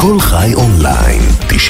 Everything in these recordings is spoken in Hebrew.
כל חי אונליין,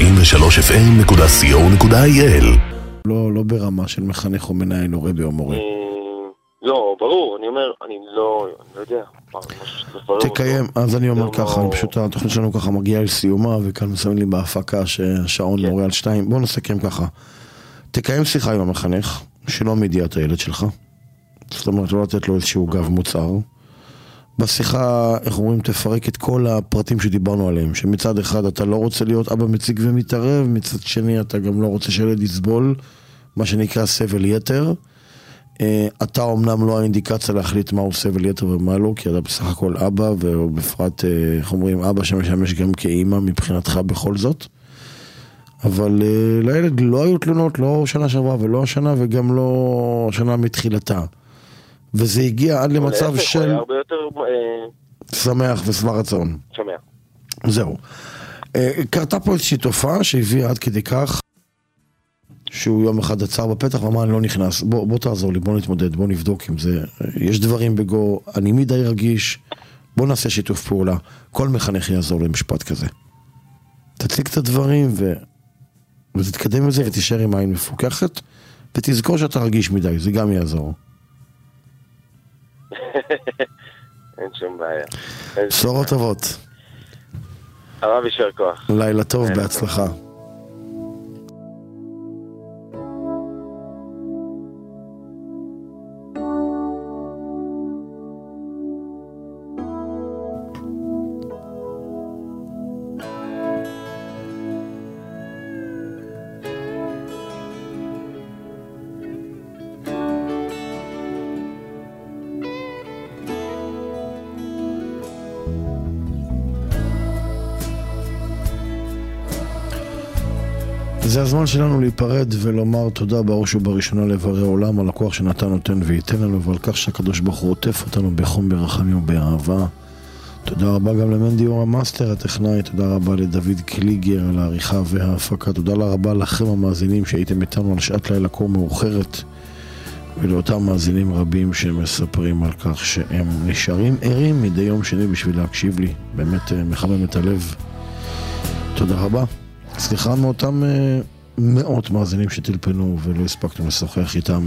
93fm.co.il. לא ברמה של מחנך או מנהל או רבי או מורה. לא, ברור, אני אומר, אני לא יודע. תקיים, אז אני אומר ככה, פשוט התוכנית שלנו ככה מגיעה לסיומה, וכאן מסיימים לי בהפקה שהשעון מורה על 2. בואו נסכם ככה. תקיים שיחה עם המחנך, שלא מידיעת הילד שלך. זאת אומרת, לא לתת לו איזשהו גב מוצר. בשיחה, איך אומרים, תפרק את כל הפרטים שדיברנו עליהם, שמצד אחד אתה לא רוצה להיות אבא מציג ומתערב, מצד שני אתה גם לא רוצה שילד יסבול, מה שנקרא סבל יתר. אתה אומנם לא האינדיקציה להחליט מהו סבל יתר ומה לא, כי אתה בסך הכל אבא, ובפרט, איך אומרים, אבא שמשמש גם כאימא מבחינתך בכל זאת. אבל לילד לא היו תלונות, לא שנה שעברה ולא השנה, וגם לא שנה מתחילתה. וזה הגיע עד למצב של... הוא הרבה יותר... שמח ושבע רצון. שמח. זהו. קרתה פה איזושהי תופעה שהביאה עד כדי כך שהוא יום אחד עצר בפתח ואמר אני לא נכנס. בוא תעזור לי, בוא נתמודד, בוא נבדוק עם זה. יש דברים בגו, אני מדי רגיש, בוא נעשה שיתוף פעולה. כל מחנך יעזור למשפט כזה. תציג את הדברים ותתקדם את זה ותישאר עם עין מפוקחת ותזכור שאתה רגיש מדי, זה גם יעזור. אין שום בעיה. בשורות טובות. הרב יישר כוח. לילה טוב, בהצלחה. זה הזמן שלנו להיפרד ולומר תודה בראש ובראשונה לברי עולם על הכוח שנתן נותן וייתן לנו ועל כך שהקדוש ברוך הוא עוטף אותנו בחום ברחמים ובאהבה. תודה רבה גם למנדי אור המאסטר הטכנאי, תודה רבה לדוד קליגר על העריכה וההפקה, תודה רבה לכם המאזינים שהייתם איתנו על שעת לילה כה מאוחרת ולאותם מאזינים רבים שמספרים על כך שהם נשארים ערים מדי יום שני בשביל להקשיב לי, באמת מחמם את הלב. תודה רבה. סליחה מאותם מאות מאזינים שטלפנו ולא הספקנו לשוחח איתם,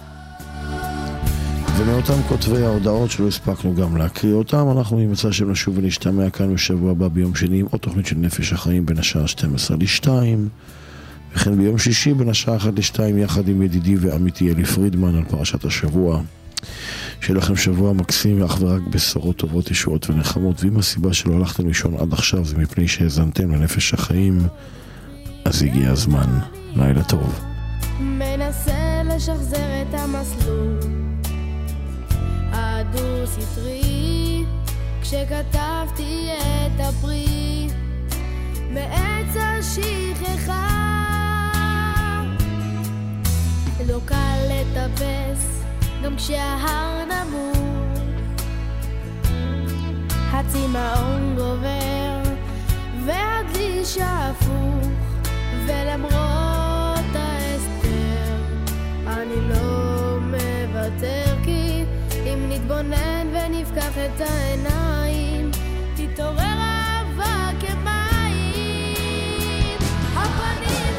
ומאותם כותבי ההודעות שלא הספקנו גם להקריא אותם. אנחנו נמצא שנשוב ונשתמע כאן בשבוע הבא ביום שני עם עוד תוכנית של נפש החיים בין השעה 12 ל-2, וכן ביום שישי בין השעה 1 ל-2 יחד עם ידידי ועמיתי אלי פרידמן על פרשת השבוע. שיהיה לכם שבוע מקסים ואך ורק בשורות טובות, ישועות ונחמות. ואם הסיבה שלא הלכתם לישון עד עכשיו זה מפני שהזנתם לנפש החיים, אז הגיע הזמן. לילה טוב. מנסה לשחזר את המסלול הדו סטרי כשכתבתי את הפרי מעץ השכחה. לא קל לטפס גם כשההר נמוך, הצמאון גובר והגליש הפוך, ולמרות ההסתר אני לא מוותר, כי אם נתבונן ונפקח את העיניים תתעורר אהבה כמים. הפנים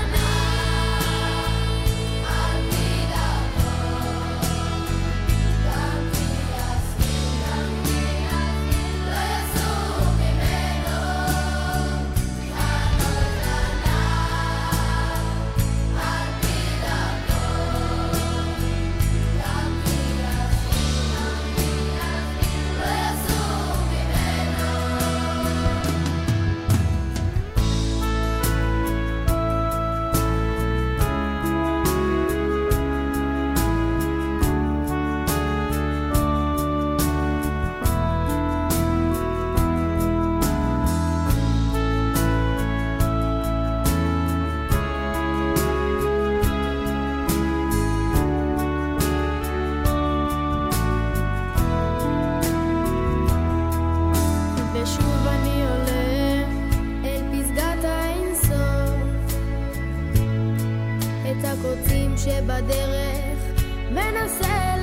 שבדרך מנסה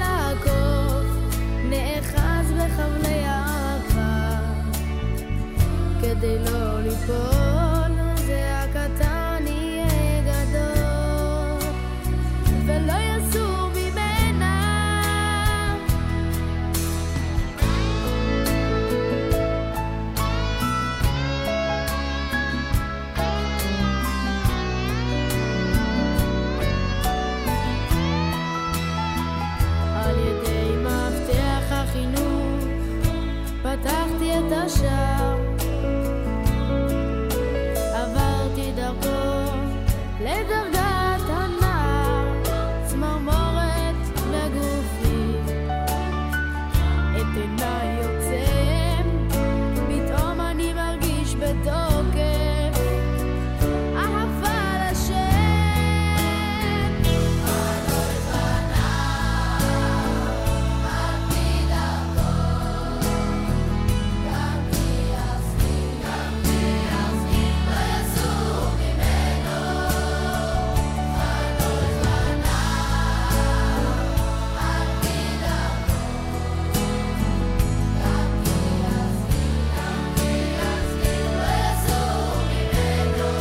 לעקוף, נאחז בחבלי האהבה כדי כדי לא ליפול, זה הקטן יהיה גדול ולא יסור ממנה. על ידי מפתח החינוך פתחתי את השער, עברתי דרכו לדרגת הנער, צמרמורת בגופי, את עיניי יוצם, פתאום אני מרגיש בתוקף אהבה לשם. אדוי זנה על פי דרכו, גם כי יסכים לא יסור ממנו. אדוי זנה על פי דרכו, גם כי יסכים לא יסור ממנו.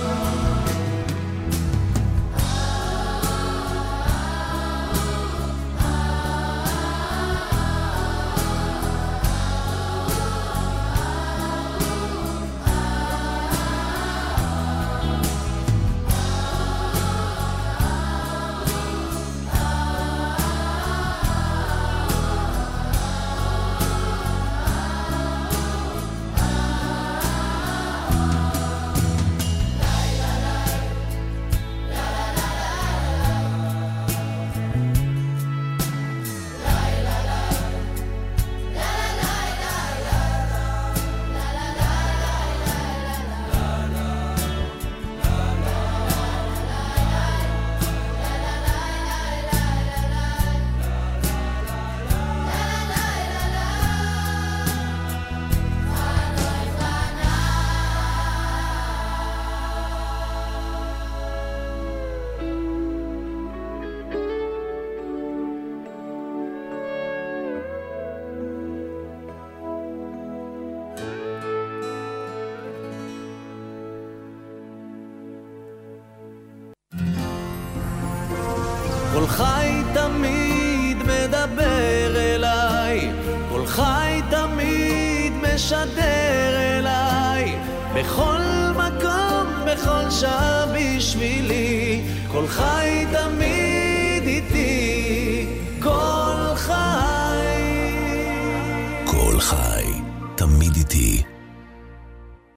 כל חי תמיד מדבר אליי, כל חי תמיד משדר אליי, בכל מקום, בכל שעה בשבילי, כל חי תמיד